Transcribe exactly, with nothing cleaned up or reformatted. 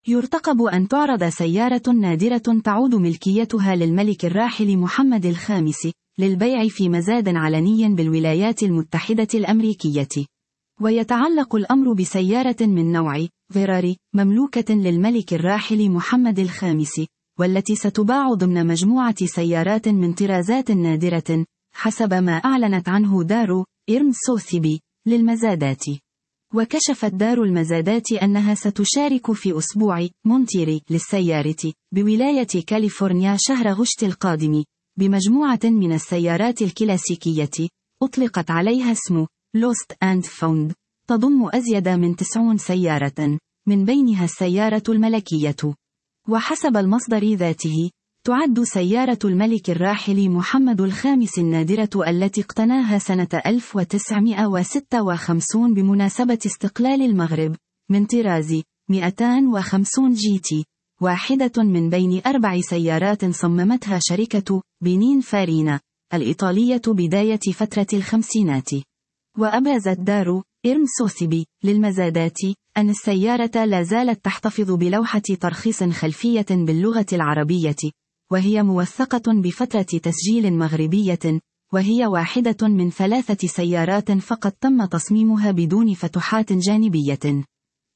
يرتقب أن تعرض سيارة نادرة تعود ملكيتها للملك الراحل محمد الخامس للبيع في مزاد علني بالولايات المتحدة الأمريكية. ويتعلق الأمر بسيارة من نوع فيراري مملوكة للملك الراحل محمد الخامس، والتي ستباع ضمن مجموعة سيارات من طرازات نادرة حسب ما أعلنت عنه دار إيرم سوثيبي للمزادات. وكشفت دار المزادات أنها ستشارك في أسبوع مونتيري للسيارة بولاية كاليفورنيا شهر غشت القادم بمجموعة من السيارات الكلاسيكية أطلقت عليها اسم Lost and Found، تضم أزيد من تسعين سيارة، من بينها السيارة الملكية. وحسب المصدر ذاته، تعد سيارة الملك الراحل محمد الخامس النادرة التي اقتناها سنة ألف وتسعمائة وستة وخمسين بمناسبة استقلال المغرب من طراز مئتين وخمسين جي تي، واحدة من بين أربع سيارات صممتها شركة بينين فارينا الإيطالية بداية فترة الخمسينات. وأبرزت دار إيرم سوثيبي للمزادات أن السيارة لا زالت تحتفظ بلوحة ترخيص خلفية باللغة العربية، وهي موثقة بفترة تسجيل مغربية، وهي واحدة من ثلاثة سيارات فقط تم تصميمها بدون فتحات جانبية.